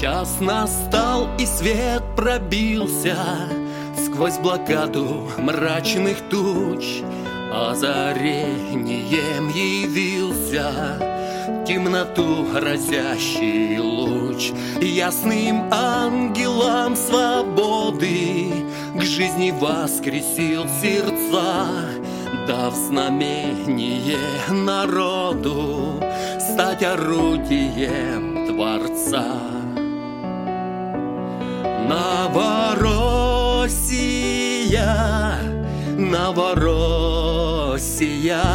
Час настал, и свет пробился сквозь блокаду мрачных туч. Озарением явился темноту разящий луч. Ясным ангелам свободы к жизни воскресил сердца, дав знамение народу стать орудием Творца. Новороссия, Новороссия,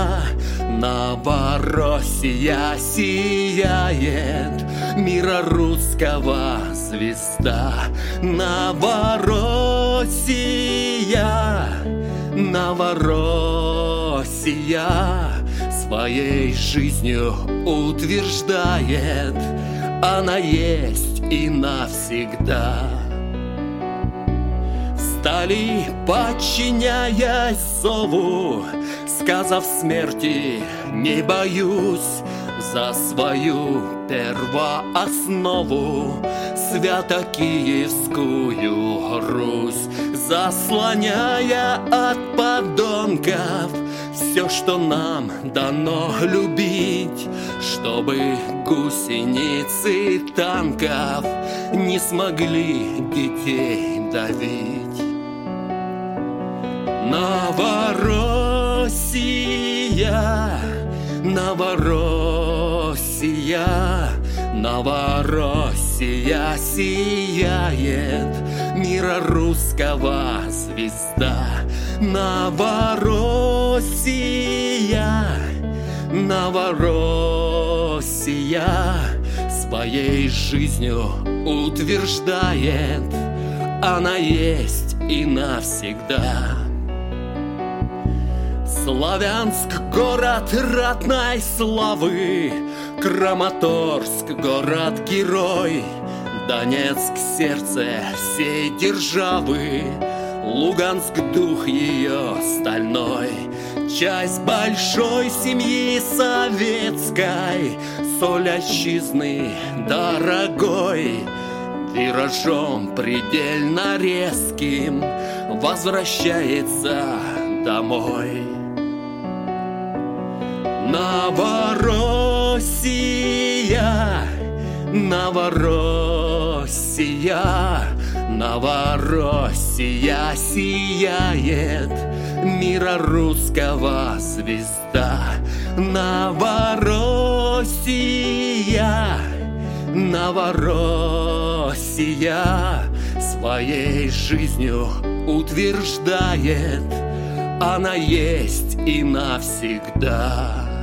Новороссия сияет, мира русского звезда. Новороссия, Новороссия своей жизнью утверждает, она есть и навсегда. Стали, подчиняясь зову, сказав смерти не боюсь, за свою первооснову Свято-Киевскую Русь, заслоняя от подонков все, что нам дано любить, чтобы гусеницы танков не смогли детей давить. Новороссия, Новороссия, Новороссия сияет, мира русского звезда. Новороссия, Новороссия своей жизнью утверждает, она есть и навсегда. Славянск, город ратной славы, Краматорск, город-герой, Донецк, сердце всей державы, Луганск, дух ее стальной, часть большой семьи советской, соль отчизны дорогой, виражом предельно резким возвращается домой. Новороссия, Новороссия, Новороссия сияет, мира русского звезда. Новороссия, Новороссия своей жизнью утверждает, она есть и навсегда.